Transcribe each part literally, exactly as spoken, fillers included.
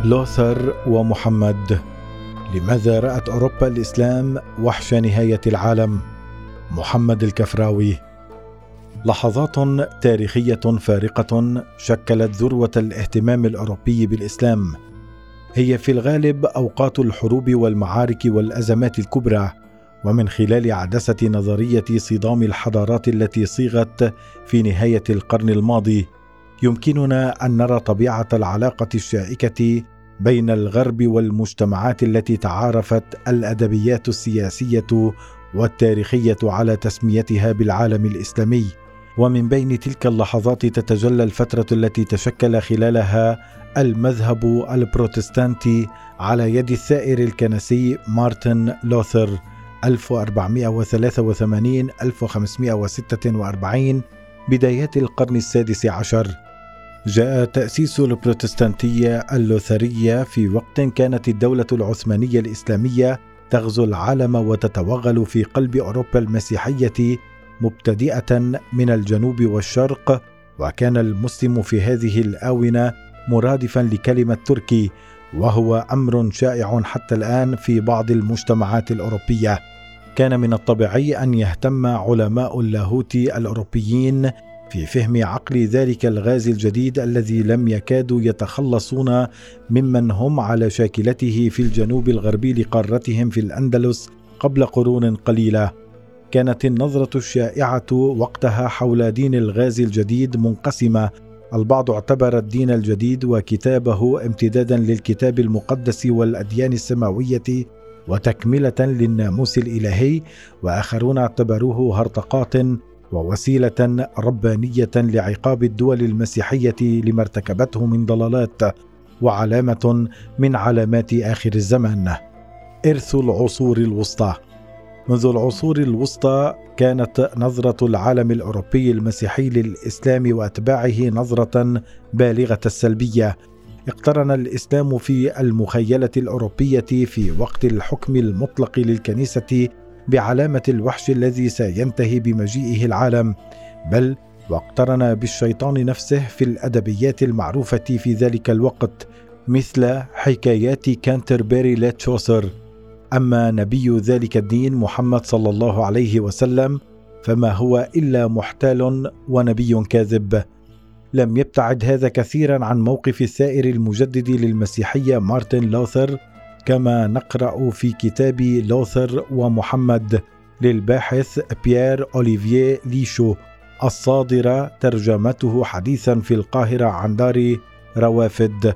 لوثر ومحمد. لماذا رأت أوروبا الإسلام وحش نهاية العالم؟ محمد الكفراوي. لحظات تاريخية فارقة شكلت ذروة الاهتمام الأوروبي بالإسلام. هي في الغالب أوقات الحروب والمعارك والأزمات الكبرى، ومن خلال عدسة نظرية صدام الحضارات التي صيغت في نهاية القرن الماضي يمكننا أن نرى طبيعة العلاقة الشائكة بين الغرب والمجتمعات التي تعارفت الأدبيات السياسية والتاريخية على تسميتها بالعالم الإسلامي. ومن بين تلك اللحظات تتجلى الفترة التي تشكل خلالها المذهب البروتستانتي على يد الثائر الكنسي مارتن لوثر ألف وأربعمائة وثلاثة وثمانين إلى ألف وخمسمائة وستة وأربعين بدايات القرن السادس عشر. جاء تأسيس البروتستانتية اللوثرية في وقت كانت الدولة العثمانية الإسلامية تغزو العالم وتتوغل في قلب أوروبا المسيحية مبتدئة من الجنوب والشرق، وكان المسلم في هذه الآونة مرادفا لكلمة تركي، وهو أمر شائع حتى الآن في بعض المجتمعات الأوروبية. كان من الطبيعي أن يهتم علماء اللاهوت الأوروبيين في فهم عقل ذلك الغازي الجديد الذي لم يكادوا يتخلصون ممن هم على شاكلته في الجنوب الغربي لقارتهم في الأندلس قبل قرون قليلة. كانت النظرة الشائعة وقتها حول دين الغازي الجديد منقسمة. البعض اعتبر الدين الجديد وكتابه امتدادا للكتاب المقدس والأديان السماوية وتكملة للناموس الإلهي، وآخرون اعتبروه هرطقات ووسيلة ربانية لعقاب الدول المسيحية لما ارتكبته من ضلالات، وعلامة من علامات آخر الزمان. إرث العصور الوسطى. منذ العصور الوسطى كانت نظرة العالم الأوروبي المسيحي للإسلام وأتباعه نظرة بالغة السلبية. اقترن الإسلام في المخيلة الأوروبية في وقت الحكم المطلق للكنيسة بعلامة الوحش الذي سينتهي بمجيئه العالم، بل واقترن بالشيطان نفسه في الأدبيات المعروفة في ذلك الوقت مثل حكايات كانتربري لتشوسر. أما نبي ذلك الدين محمد صلى الله عليه وسلم فما هو إلا محتال ونبي كاذب. لم يبتعد هذا كثيرا عن موقف الثائر المجدد للمسيحية مارتن لوثر، كما نقرأ في كتاب لوثر ومحمد للباحث بيير أوليفييه ليشو الصادرة ترجمته حديثا في القاهرة عن دار روافد.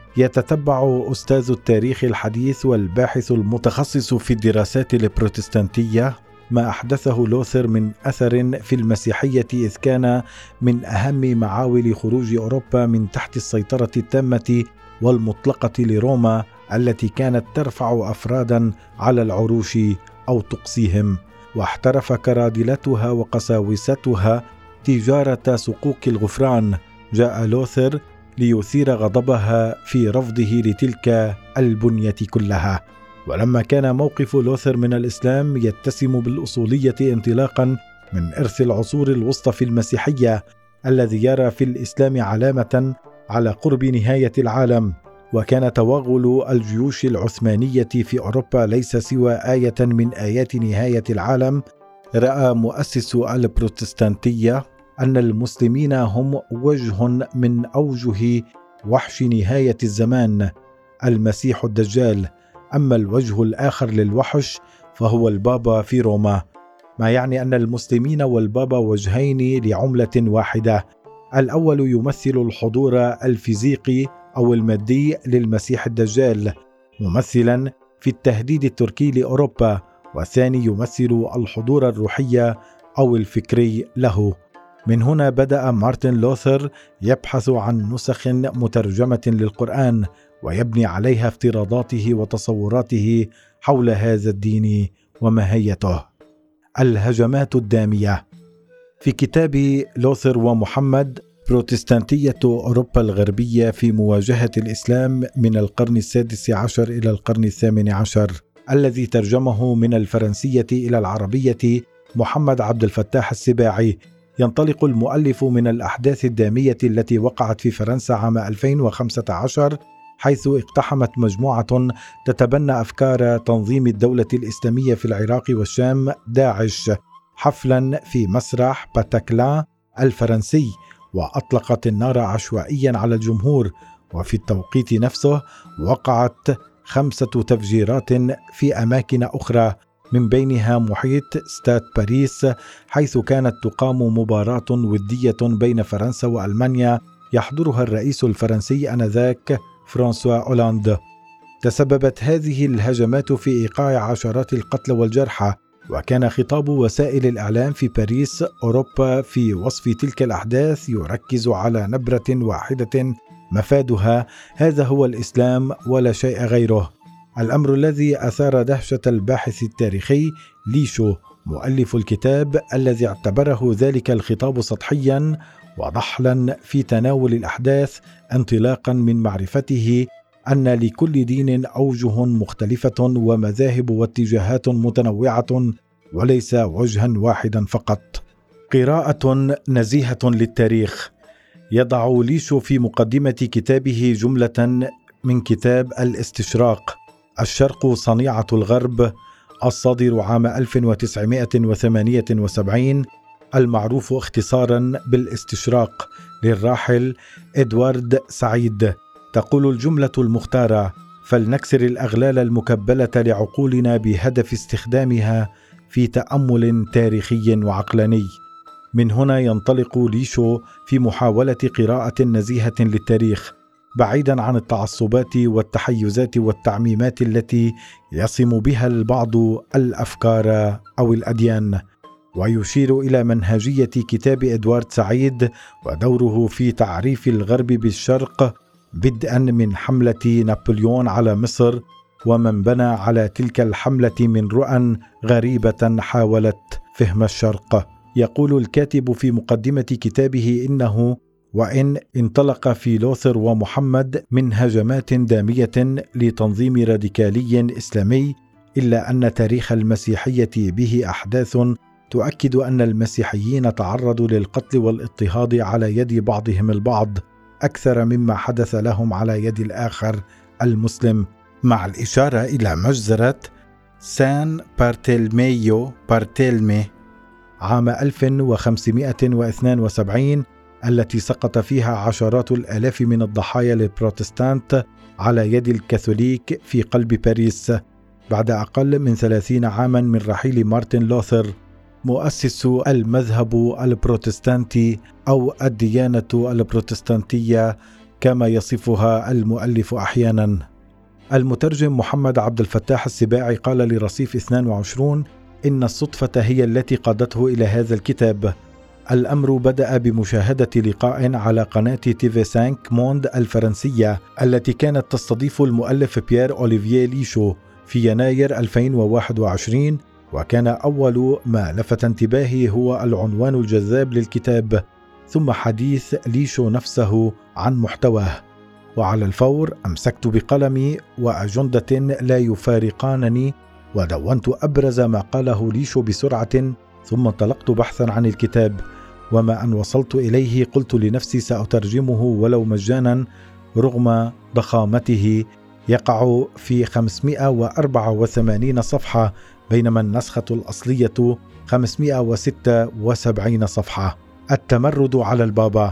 يتتبع أستاذ التاريخ الحديث والباحث المتخصص في الدراسات البروتستانتية ما أحدثه لوثر من أثر في المسيحية، إذ كان من أهم معاول خروج أوروبا من تحت السيطرة التامة والمطلقة لروما التي كانت ترفع أفرادا على العروش أو تقصيهم، واحترف كرادلتها وقساوستها تجارة سقوق الغفران. جاء لوثر ليثير غضبها في رفضه لتلك البنية كلها. ولما كان موقف لوثر من الإسلام يتسم بالأصولية انطلاقا من إرث العصور الوسطى في المسيحية الذي يرى في الإسلام علامة على قرب نهاية العالم، وكان توغل الجيوش العثمانية في أوروبا ليس سوى آية من آيات نهاية العالم، رأى مؤسس البروتستانتية أن المسلمين هم وجه من أوجه وحش نهاية الزمان، المسيح الدجال. أما الوجه الآخر للوحش فهو البابا في روما، ما يعني أن المسلمين والبابا وجهين لعملة واحدة. الأول يمثل الحضور الفيزيقي أو المادي للمسيح الدجال ممثلا في التهديد التركي لأوروبا، والثاني يمثل الحضور الروحي أو الفكري له. من هنا بدأ مارتن لوثر يبحث عن نسخ مترجمة للقرآن ويبني عليها افتراضاته وتصوراته حول هذا الدين وماهيته. الهجمات الدامية. في كتاب لوثر ومحمد بروتستانتية أوروبا الغربية في مواجهة الإسلام من القرن السادس عشر إلى القرن الثامن عشر، الذي ترجمه من الفرنسية إلى العربية محمد عبد الفتاح السباعي، ينطلق المؤلف من الأحداث الدامية التي وقعت في فرنسا عام ألفين وخمسة عشر حيث اقتحمت مجموعة تتبنى أفكار تنظيم الدولة الإسلامية في العراق والشام داعش حفلا في مسرح باتاكلان الفرنسي، وأطلقت النار عشوائيا على الجمهور. وفي التوقيت نفسه وقعت خمسة تفجيرات في أماكن أخرى، من بينها محيط ستاد باريس، حيث كانت تقام مباراة ودية بين فرنسا وألمانيا يحضرها الرئيس الفرنسي آنذاك فرانسوا أولاند. تسببت هذه الهجمات في إيقاع عشرات القتلى والجرحى، وكان خطاب وسائل الإعلام في باريس أوروبا في وصف تلك الأحداث يركز على نبرة واحدة مفادها هذا هو الإسلام ولا شيء غيره. الأمر الذي أثار دهشة الباحث التاريخي ليشو مؤلف الكتاب، الذي اعتبره ذلك الخطاب سطحيا وضحلا في تناول الأحداث، انطلاقا من معرفته أن لكل دين أوجه مختلفة ومذاهب واتجاهات متنوعة وليس وجها واحدا فقط. قراءة نزيهة للتاريخ. يضع ليشو في مقدمة كتابه جملة من كتاب الاستشراق، الشرق صنيعة الغرب، الصادر عام ألف وتسعمائة وثمانية وسبعين، المعروف اختصارا بالاستشراق، للراحل إدوارد سعيد. تقول الجملة المختارة: فلنكسر الأغلال المكبلة لعقولنا بهدف استخدامها في تأمل تاريخي وعقلاني. من هنا ينطلق ليشو في محاولة قراءة نزيهة للتاريخ، بعيدا عن التعصبات والتحيزات والتعميمات التي يصم بها البعض الأفكار أو الأديان. ويشير إلى منهجية كتاب إدوارد سعيد ودوره في تعريف الغرب بالشرق، بدءا من حملة نابليون على مصر ومن بنى على تلك الحملة من رؤى غريبة حاولت فهم الشرق. يقول الكاتب في مقدمة كتابه إنه وإن انطلق في لوثر ومحمد من هجمات دامية لتنظيم راديكالي إسلامي، إلا أن تاريخ المسيحية به أحداث تؤكد أن المسيحيين تعرضوا للقتل والاضطهاد على يد بعضهم البعض أكثر مما حدث لهم على يد الآخر المسلم، مع الإشارة إلى مجزرة سان بارتلميو بارتلمي عام ألف وخمسمائة واثنين وسبعين، التي سقط فيها عشرات الآلاف من الضحايا للبروتستانت على يد الكاثوليك في قلب باريس، بعد أقل من ثلاثين عاما من رحيل مارتن لوثر مؤسس المذهب البروتستانتي أو الديانة البروتستانتية كما يصفها المؤلف أحيانا. المترجم محمد عبد الفتاح السباعي قال لرصيف اثنين وعشرين إن الصدفة هي التي قادته إلى هذا الكتاب. الأمر بدأ بمشاهدة لقاء على قناة تي في خمسة موند الفرنسية التي كانت تستضيف المؤلف بيير أوليفييه ليشو في يناير ألفين وواحد وعشرين، وكان أول ما لفت انتباهي هو العنوان الجذاب للكتاب، ثم حديث ليشو نفسه عن محتواه. وعلى الفور أمسكت بقلمي وأجندة لا يفارقانني ودونت أبرز ما قاله ليشو بسرعة، ثم انطلقت بحثا عن الكتاب، وما أن وصلت إليه قلت لنفسي سأترجمه ولو مجانا رغم ضخامته. يقع في خمسمائة وأربعة وثمانين صفحة، بينما النسخة الأصلية خمسمائة وستة وسبعين صفحة. التمرد على البابا.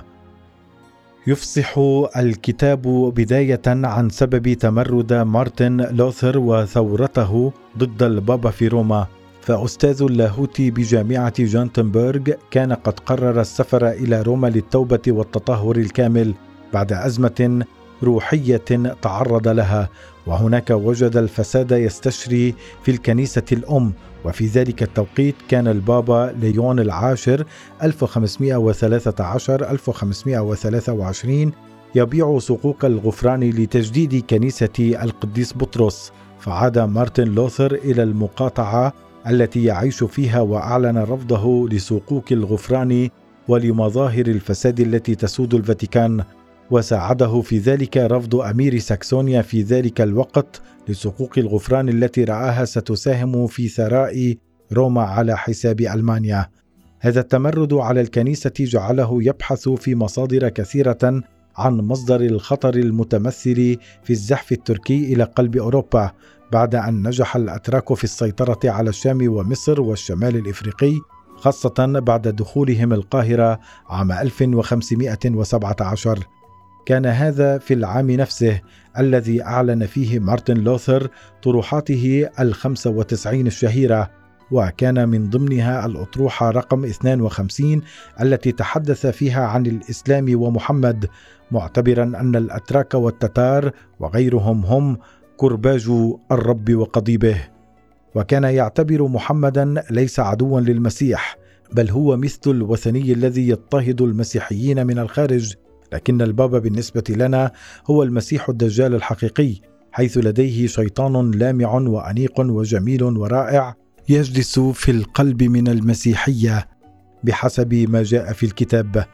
يفصح الكتاب بداية عن سبب تمرد مارتن لوثر وثورته ضد البابا في روما. فأستاذ اللاهوت بجامعة جانتنبرغ كان قد قرر السفر إلى روما للتوبة والتطهر الكامل بعد أزمة روحية تعرض لها، وهناك وجد الفساد يستشري في الكنيسة الأم. وفي ذلك التوقيت كان البابا ليون العاشر ألف وخمسمائة وثلاثة عشر ألف وخمسمائة وثلاثة وعشرين يبيع صكوك الغفران لتجديد كنيسة القديس بطرس، فعاد مارتن لوثر إلى المقاطعة التي يعيش فيها وأعلن رفضه لصكوك الغفران ولمظاهر الفساد التي تسود الفاتيكان، وساعده في ذلك رفض أمير ساكسونيا في ذلك الوقت لصكوك الغفران التي رآها ستساهم في ثراء روما على حساب ألمانيا. هذا التمرد على الكنيسة جعله يبحث في مصادر كثيرة عن مصدر الخطر المتمثل في الزحف التركي إلى قلب أوروبا، بعد أن نجح الأتراك في السيطرة على الشام ومصر والشمال الإفريقي، خاصة بعد دخولهم القاهرة عام ألف وخمسمائة وسبعة عشر. كان هذا في العام نفسه الذي أعلن فيه مارتن لوثر طروحاته الخمسة وتسعين الشهيرة، وكان من ضمنها الأطروحة رقم اثنين وخمسين التي تحدث فيها عن الإسلام ومحمد، معتبرا أن الأتراك والتتار وغيرهم هم كرباج الرب وقضيبه. وكان يعتبر محمدا ليس عدوا للمسيح، بل هو مثل الوثني الذي يضطهد المسيحيين من الخارج، لكن البابا بالنسبة لنا هو المسيح الدجال الحقيقي، حيث لديه شيطان لامع وأنيق وجميل ورائع يجلس في القلب من المسيحية بحسب ما جاء في الكتاب.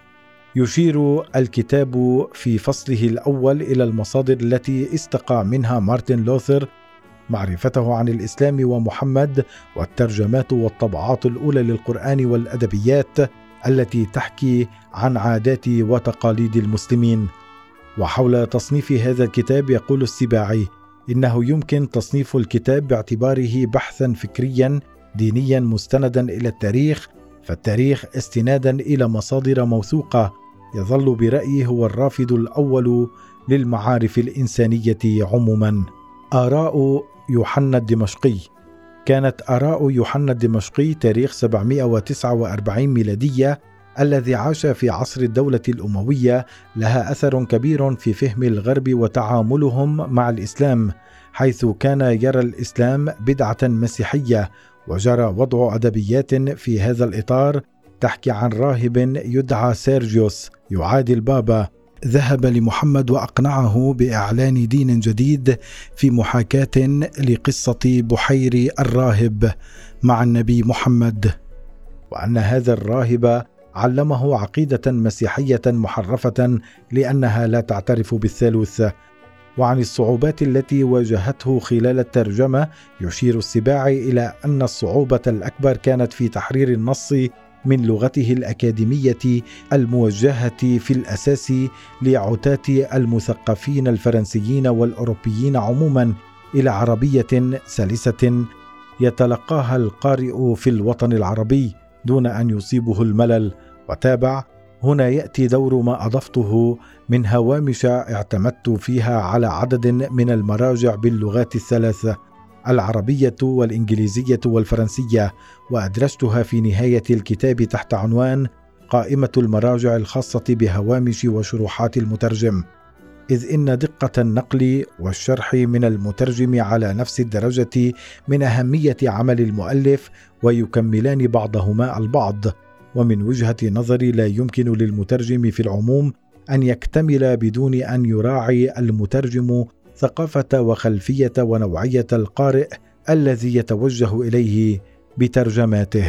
يشير الكتاب في فصله الأول إلى المصادر التي استقى منها مارتن لوثر معرفته عن الإسلام ومحمد، والترجمات والطبعات الأولى للقرآن والأدبيات التي تحكي عن عادات وتقاليد المسلمين. وحول تصنيف هذا الكتاب يقول السباعي إنه يمكن تصنيف الكتاب باعتباره بحثا فكريا دينيا مستندا إلى التاريخ، فالتاريخ استنادا إلى مصادر موثوقة يظل برأيي هو الرافد الأول للمعارف الإنسانية عموما. آراء يوحنا الدمشقي. كانت آراء يوحنا الدمشقي تاريخ سبعمائة وتسعة وأربعين ميلادية الذي عاش في عصر الدولة الأموية لها أثر كبير في فهم الغرب وتعاملهم مع الإسلام، حيث كان يرى الإسلام بدعة مسيحية، وجرى وضع أدبيات في هذا الإطار تحكي عن راهب يدعى سيرجيوس يعادي البابا، ذهب لمحمد وأقنعه بإعلان دين جديد في محاكاة لقصة بحير الراهب مع النبي محمد، وأن هذا الراهب علمه عقيدة مسيحية محرفة لأنها لا تعترف بالثالوث. وعن الصعوبات التي واجهته خلال الترجمة يشير السباعي إلى أن الصعوبة الأكبر كانت في تحرير النص من لغته الأكاديمية الموجهة في الأساس لعتاة المثقفين الفرنسيين والأوروبيين عموما إلى عربية سلسة يتلقاها القارئ في الوطن العربي دون أن يصيبه الملل. وتابع: هنا يأتي دور ما أضفته من هوامش اعتمدت فيها على عدد من المراجع باللغات الثلاث العربية والإنجليزية والفرنسية، وأدرجتها في نهاية الكتاب تحت عنوان قائمة المراجع الخاصة بهوامش وشروحات المترجم، إذ إن دقة النقل والشرح من المترجم على نفس الدرجة من أهمية عمل المؤلف، ويكملان بعضهما البعض. ومن وجهة نظري لا يمكن للمترجم في العموم أن يكتمل بدون أن يراعي المترجم ثقافة وخلفية ونوعية القارئ الذي يتوجه إليه بترجماته.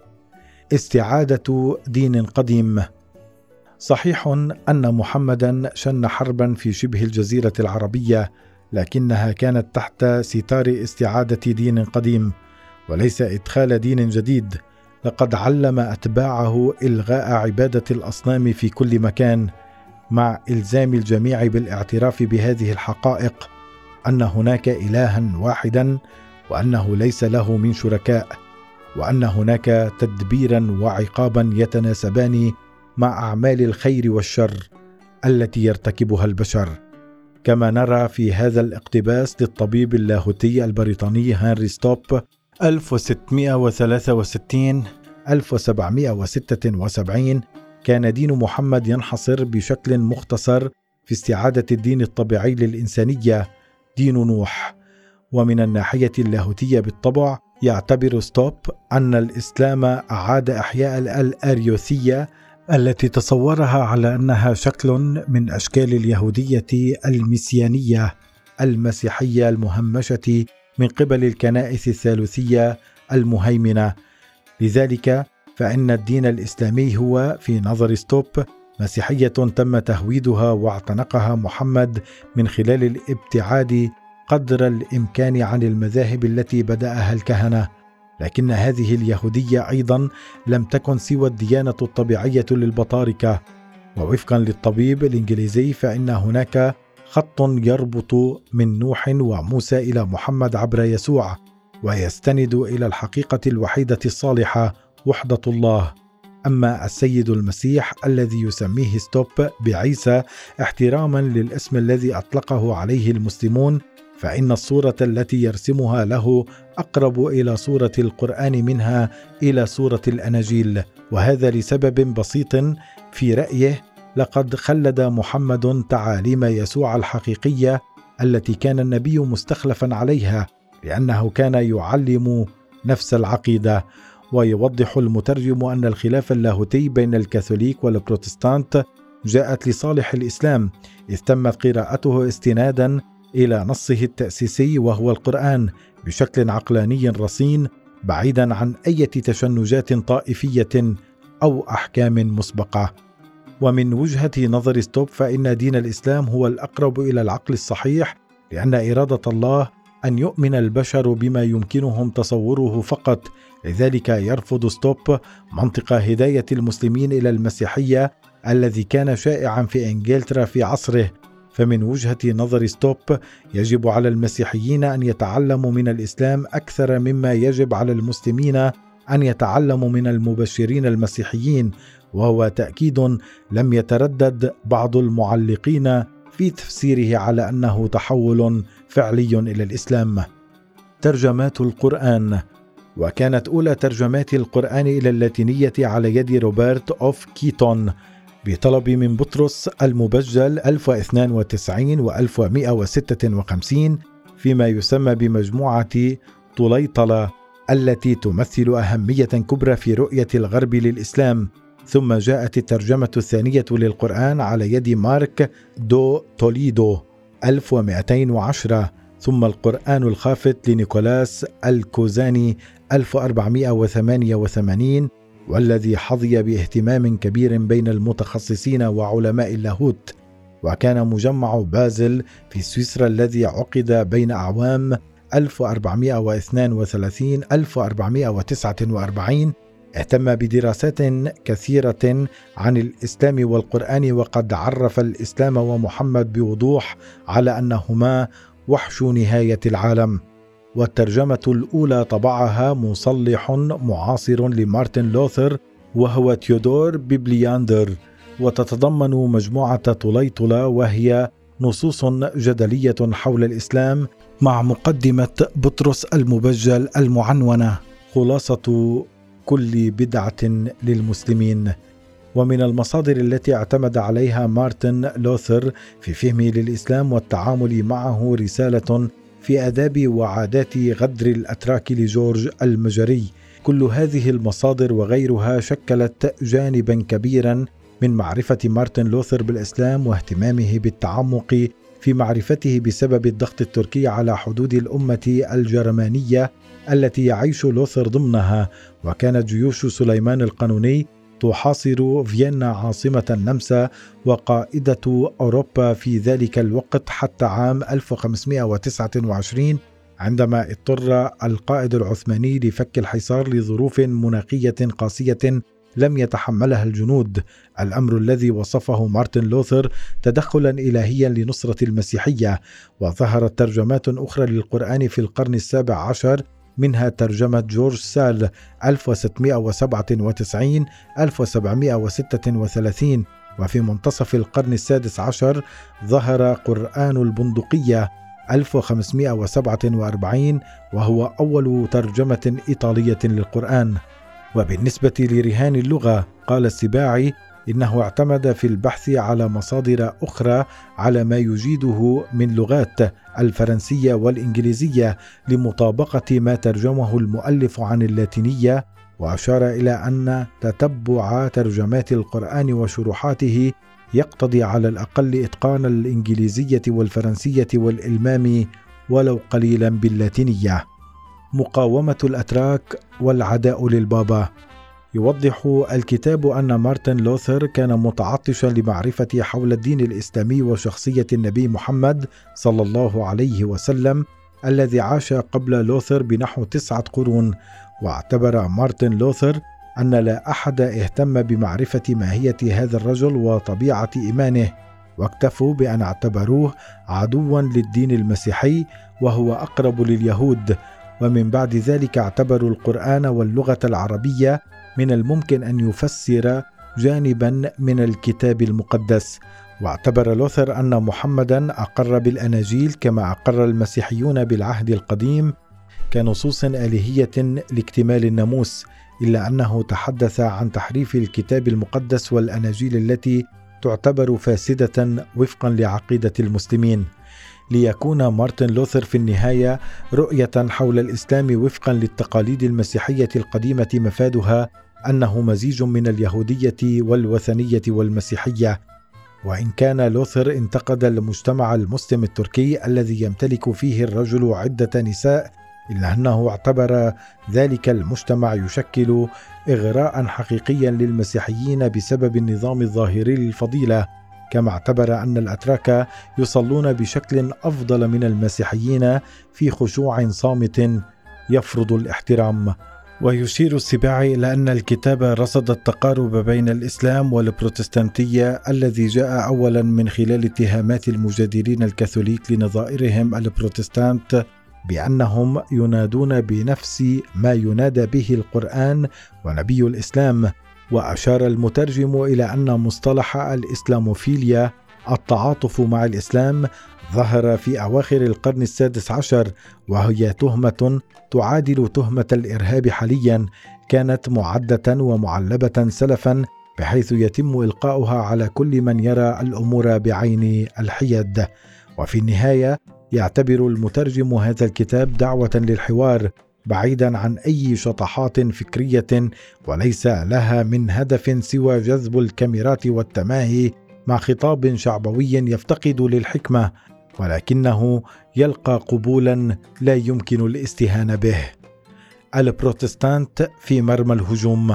استعادة دين قديم. صحيح أن محمدا شن حربا في شبه الجزيرة العربية، لكنها كانت تحت ستار استعادة دين قديم وليس إدخال دين جديد. لقد علم أتباعه إلغاء عبادة الأصنام في كل مكان، مع إلزام الجميع بالاعتراف بهذه الحقائق: أن هناك إلها واحدا، وأنه ليس له من شركاء، وأن هناك تدبيرا وعقابا يتناسبان مع أعمال الخير والشر التي يرتكبها البشر. كما نرى في هذا الاقتباس للطبيب اللاهوتي البريطاني هنري ستوب ألف وستمائة وثلاثة وستين ألف وسبعمائة وستة وسبعين، كان دين محمد ينحصر بشكل مختصر في استعادة الدين الطبيعي للإنسانية، دين نوح. ومن الناحية اللاهوتية بالطبع يعتبر ستوب أن الإسلام أعاد إحياء الأريوسية التي تصورها على أنها شكل من أشكال اليهودية المسيانية المسيحية المهمشة من قبل الكنائس الثالوثية المهيمنة. لذلك فإن الدين الإسلامي هو في نظر ستوب مسيحية تم تهويدها واعتنقها محمد من خلال الابتعاد قدر الإمكان عن المذاهب التي بدأها الكهنة. لكن هذه اليهودية أيضا لم تكن سوى الديانة الطبيعية للبطاركة، ووفقا للطبيب الإنجليزي فإن هناك خط يربط من نوح وموسى إلى محمد عبر يسوع، ويستند إلى الحقيقة الوحيدة الصالحة وحدة الله. أما السيد المسيح الذي يسميه ستوب بعيسى احتراما للاسم الذي أطلقه عليه المسلمون، فإن الصورة التي يرسمها له أقرب إلى صورة القرآن منها إلى صورة الأناجيل، وهذا لسبب بسيط في رأيه: لقد خلد محمد تعاليم يسوع الحقيقية التي كان النبي مستخلفا عليها، لأنه كان يعلم نفس العقيدة. ويوضح المترجم أن الخلاف اللاهوتي بين الكاثوليك والبروتستانت جاءت لصالح الإسلام، إذ تمت قراءته استنادا إلى نصه التأسيسي وهو القرآن بشكل عقلاني رصين، بعيدا عن أي تشنجات طائفية أو أحكام مسبقة. ومن وجهة نظر ستوب فإن دين الإسلام هو الأقرب إلى العقل الصحيح، لأن إرادة الله أن يؤمن البشر بما يمكنهم تصوره فقط. لذلك يرفض ستوب منطق هداية المسلمين إلى المسيحية الذي كان شائعا في إنجلترا في عصره. فمن وجهة نظر ستوب يجب على المسيحيين أن يتعلموا من الإسلام أكثر مما يجب على المسلمين أن يتعلموا من المبشرين المسيحيين، وهو تأكيد لم يتردد بعض المعلقين في تفسيره على أنه تحول فعلي إلى الإسلام. ترجمات القرآن. وكانت أولى ترجمات القرآن إلى اللاتينية على يد روبرت أوف كيتون بطلب من بطرس المبجل ألف واثنين وتسعين وألف ومئة وستة وخمسين، فيما يسمى بمجموعة طليطلة التي تمثل أهمية كبرى في رؤية الغرب للإسلام. ثم جاءت الترجمة الثانية للقرآن على يد مارك دو توليدو ألف ومئتين وعشرة، ثم القرآن الخافت لنيكولاس الكوزاني ألف وأربعمئة وثمانية وثمانين، والذي حظي باهتمام كبير بين المتخصصين وعلماء اللاهوت. وكان مجمع بازل في سويسرا الذي عقد بين أعوام ألف وأربعمئة واثنين وثلاثين ألف وأربعمئة وتسعة وأربعين اهتم بدراسات كثيرة عن الإسلام والقرآن، وقد عرف الإسلام ومحمد بوضوح على أنهما وحش نهاية العالم. والترجمة الأولى طبعها مصلح معاصر لمارتن لوثر وهو تيودور بيبلياندر، وتتضمن مجموعة طليطلة وهي نصوص جدلية حول الإسلام مع مقدمة بطرس المبجل المعنونة خلاصة كل بدعة للمسلمين. ومن المصادر التي اعتمد عليها مارتن لوثر في فهمه للإسلام والتعامل معه رسالة في آداب وعادات غدر الأتراك لجورج المجري. كل هذه المصادر وغيرها شكلت جانبا كبيرا من معرفة مارتن لوثر بالإسلام واهتمامه بالتعمق في معرفته بسبب الضغط التركي على حدود الأمة الجرمانية التي يعيش لوثر ضمنها. وكانت جيوش سليمان القانوني تحاصر فيينا عاصمة النمسا وقائدة أوروبا في ذلك الوقت حتى عام ألف وخمسمئة وتسعة وعشرين، عندما اضطر القائد العثماني لفك الحصار لظروف مناخية قاسية لم يتحملها الجنود، الأمر الذي وصفه مارتن لوثر تدخلا إلهيا لنصرة المسيحية. وظهرت ترجمات أخرى للقرآن في القرن السابع عشر، منها ترجمة جورج سال ألف وستمئة وسبعة وتسعين ألف وسبعمئة وستة وثلاثين. وفي منتصف القرن السادس عشر ظهر قرآن البندقية ألف وخمسمئة وسبعة وأربعين، وهو أول ترجمة إيطالية للقرآن. وبالنسبة لرهان اللغة قال السباعي إنه اعتمد في البحث على مصادر أخرى على ما يجيده من لغات الفرنسية والإنجليزية لمطابقة ما ترجمه المؤلف عن اللاتينية، وأشار إلى أن تتبع ترجمات القرآن وشروحاته يقتضي على الأقل إتقان الإنجليزية والفرنسية والإلمام ولو قليلا باللاتينية. مقاومة الأتراك والعداء للبابا. يوضح الكتاب أن مارتن لوثر كان متعطشا لمعرفة حول الدين الإسلامي وشخصية النبي محمد صلى الله عليه وسلم الذي عاش قبل لوثر بنحو تسعة قرون. واعتبر مارتن لوثر أن لا أحد اهتم بمعرفة ماهية هذا الرجل وطبيعة إيمانه، واكتفوا بأن اعتبروه عدوا للدين المسيحي وهو أقرب لليهود، ومن بعد ذلك اعتبروا القرآن واللغة العربية من الممكن أن يفسر جانبا من الكتاب المقدس. واعتبر لوثر أن محمدا أقر بالأناجيل كما أقر المسيحيون بالعهد القديم كنصوص آلهية لاكتمال الناموس، إلا أنه تحدث عن تحريف الكتاب المقدس والأناجيل التي تعتبر فاسدة وفقا لعقيدة المسلمين. ليكون مارتن لوثر في النهاية رؤية حول الإسلام وفقا للتقاليد المسيحية القديمة مفادها أنه مزيج من اليهودية والوثنية والمسيحية. وإن كان لوثر انتقد المجتمع المسلم التركي الذي يمتلك فيه الرجل عدة نساء، إلا أنه اعتبر ذلك المجتمع يشكل إغراء حقيقيا للمسيحيين بسبب النظام الظاهري للفضيلة، كما اعتبر أن الأتراك يصلون بشكل أفضل من المسيحيين في خشوع صامت يفرض الاحترام. ويشير السباعي إلى أن الكتاب رصد التقارب بين الإسلام والبروتستانتية الذي جاء أولا من خلال اتهامات المجادلين الكاثوليك لنظائرهم البروتستانت بأنهم ينادون بنفس ما ينادى به القرآن ونبي الإسلام. وأشار المترجم إلى أن مصطلح الإسلاموفيليا التعاطف مع الإسلام ظهر في أواخر القرن السادس عشر، وهي تهمة تعادل تهمة الإرهاب حاليا، كانت معدة ومعلبة سلفا بحيث يتم إلقاؤها على كل من يرى الأمور بعين الحياد. وفي النهاية يعتبر المترجم هذا الكتاب دعوة للحوار بعيدا عن أي شطحات فكرية، وليس لها من هدف سوى جذب الكاميرات والتماهي مع خطاب شعبوي يفتقد للحكمة، ولكنه يلقى قبولا لا يمكن الاستهانة به. البروتستانت في مرمى الهجوم.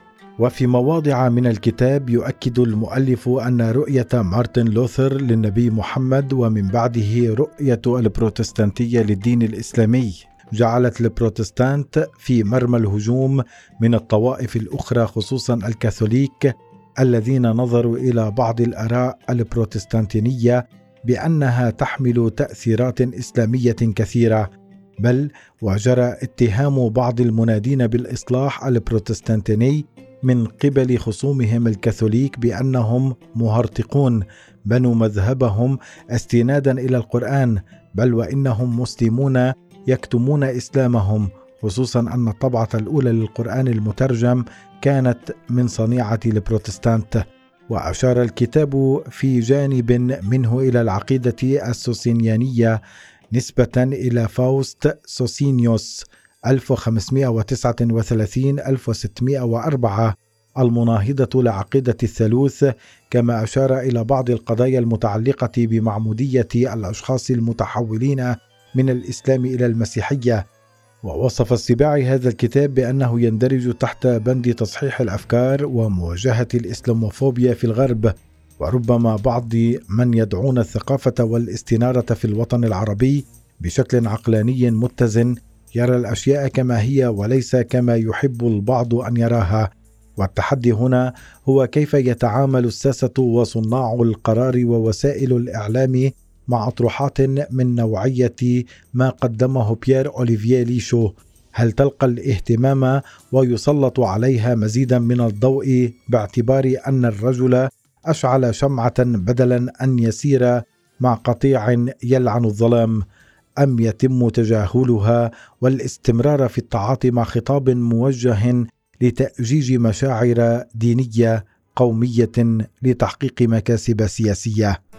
وفي مواضع من الكتاب يؤكد المؤلف أن رؤية مارتن لوثر للنبي محمد ومن بعده رؤية البروتستانتية للدين الإسلامي جعلت البروتستانت في مرمى الهجوم من الطوائف الأخرى، خصوصا الكاثوليك الذين نظروا إلى بعض الآراء البروتستانتينية بأنها تحمل تأثيرات إسلامية كثيرة، بل وجرى اتهام بعض المنادين بالإصلاح البروتستانتيني من قبل خصومهم الكاثوليك بأنهم مهرطقون بنوا مذهبهم استنادا إلى القرآن، بل وإنهم مسلمون يكتمون إسلامهم، خصوصا أن الطبعة الأولى للقرآن المترجم كانت من صنيعة البروتستانت. وأشار الكتاب في جانب منه إلى العقيدة السوسينيانية نسبة إلى فاوست سوسينيوس ألف وخمسمائة وتسعة وثلاثين إلى ألف وستمائة وأربعة المناهضة لعقيدة الثالوث، كما أشار إلى بعض القضايا المتعلقة بمعمودية الأشخاص المتحولين من الإسلام إلى المسيحية. ووصف السباعي هذا الكتاب بأنه يندرج تحت بند تصحيح الأفكار ومواجهة الإسلاموفوبيا في الغرب، وربما بعض من يدعون الثقافة والاستنارة في الوطن العربي بشكل عقلاني متزن يرى الأشياء كما هي وليس كما يحب البعض أن يراها. والتحدي هنا هو كيف يتعامل الساسة وصناع القرار ووسائل الإعلام مع أطروحات من نوعية ما قدمه بيير أوليفيه ليشو. هل تلقى الاهتمام ويسلط عليها مزيدا من الضوء باعتبار أن الرجل أشعل شمعة بدلا أن يسير مع قطيع يلعن الظلام، أم يتم تجاهلها والاستمرار في التعاطي مع خطاب موجه لتأجيج مشاعر دينية قومية لتحقيق مكاسب سياسية؟